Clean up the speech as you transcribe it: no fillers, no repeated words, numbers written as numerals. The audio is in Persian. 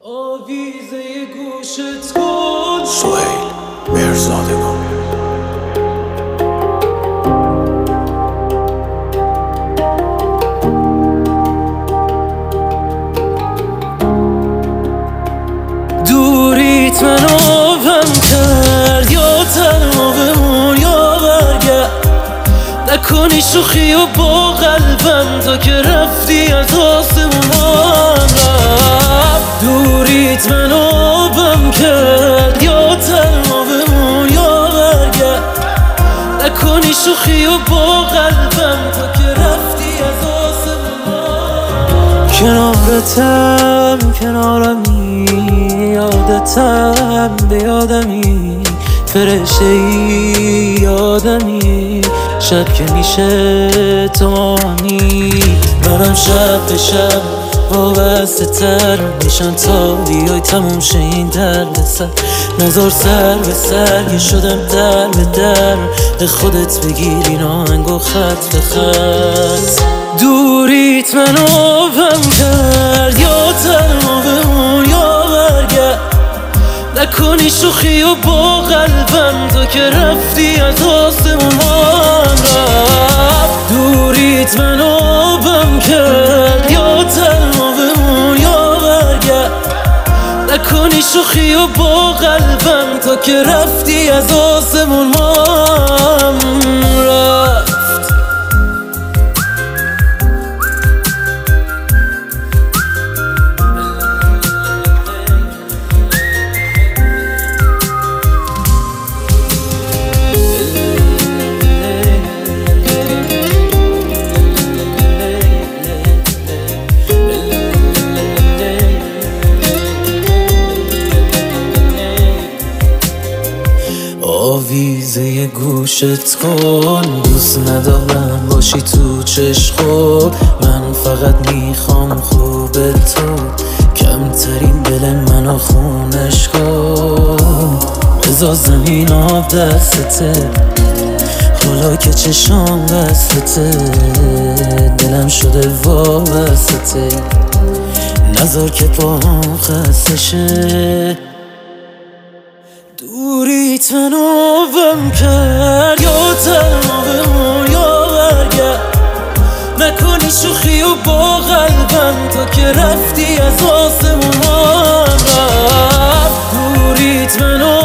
آویزه گوشت کن سهیل مرزادگان. دوریت منو غم کرد، یا تنها بمون یا برگرد. نکنی شوخی و با قلبم تا که رفتی از آسمون رفت. دوریت منو غم کرد، یا تنها بمون یا برگرد. نکنی شوخی و با قلبم تا که رفتی از آسمون. کنارتم کنارمی، یادتم به یادمی، فرشته ای یادمی. شب که میشه تو مانی، منم شب به شب وابسته تر میشم تا بیای تموم شه این درد سر. نزار سر به سر که شدم در به در، به خودت بگیر این آهنگو خط به خط. دوریت منو غم کرد، یا تنها بمون یا برگرد. نکنی شوخی و با قلبم تا که رفتی از آسمون رفت. دوریت منو غم کرد، یا تنها بمون یا برگرد. نکنی شوخی و با قلبم تا که رفتی از آسمون رفت. آویزه گوشت کن، دوست ندارم باشی تو چشم. من فقط میخوام خوب تو، کمترین دل منو خونش کن. بذار زمین آب دستته، حالا که چشام بستته. دلم شده وابسته، نذار که پاهم خسته شه. دوریت منو غم کرد، یا تنها بمون یا برگرد. نکنی شوخی و با قلبم تا که رفتی از آسمون رفت. دوریت منو